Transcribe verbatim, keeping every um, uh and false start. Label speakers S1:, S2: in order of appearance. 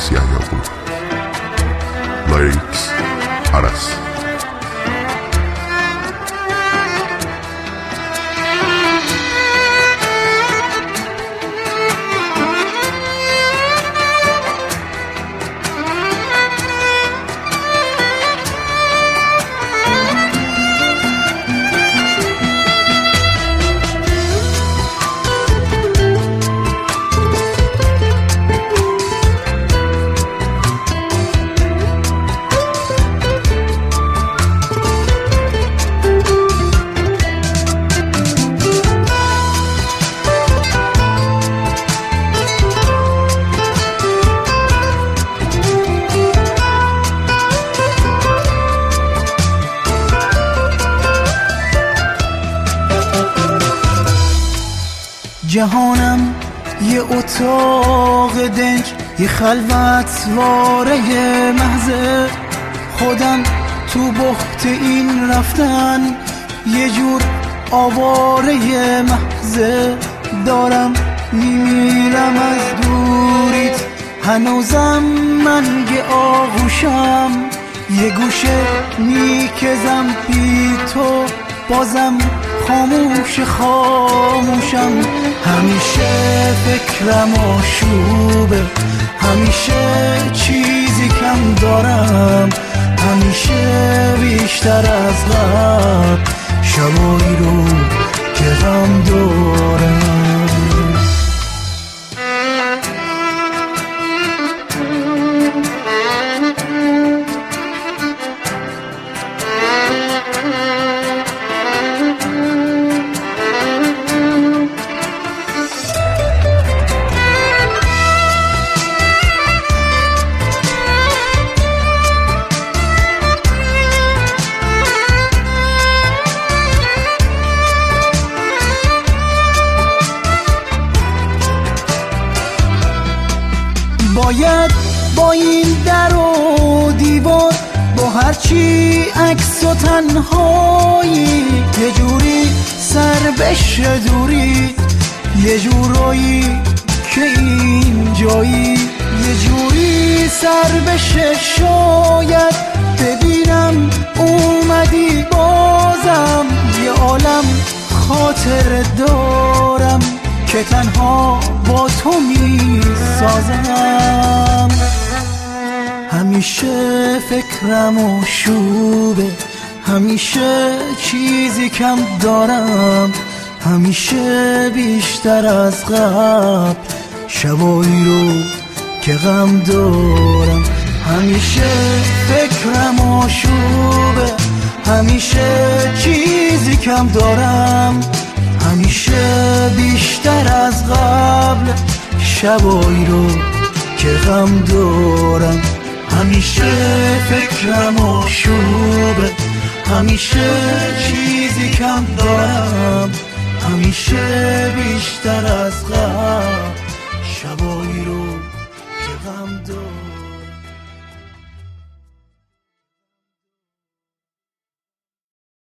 S1: سیاه یاقوت. لیریکس عرس.
S2: جهانم یه اتاق دنج، یه خلوتواره محضه، خودم تو بخت این رفتن یه جور آواره محضه. دارم میمیرم از دوریت، هنوزم من یه آغوشم، یه گوشه میکزم بی تو، بازم خاموش خاموشم. همیشه فکرم آشوبه، همیشه چیزی کم دارم، همیشه بیشتر از قبل شبایی رو که غم دارم. باید با این در و دیوار، با هرچی عکس و تنهایی، یه جوری سر بشه دوری، یه جورایی که این جایی، یه جوری سر بشه شاید ببینم اومدی بازم. یه عالم خاطر دارم که تنها با تو می سازم. همیشه فکرم و شوبه، همیشه چیزی کم دارم، همیشه بیشتر از قبل شبایی رو که غم دارم. همیشه فکرم و شوبه، همیشه چیزی کم دارم، همیشه بیشتر از قبل شبایی رو که غم دارم. همیشه فکرم آشوبه، همیشه چیزی کم دارم، همیشه بیشتر از قبل شبایی رو که غم دارم.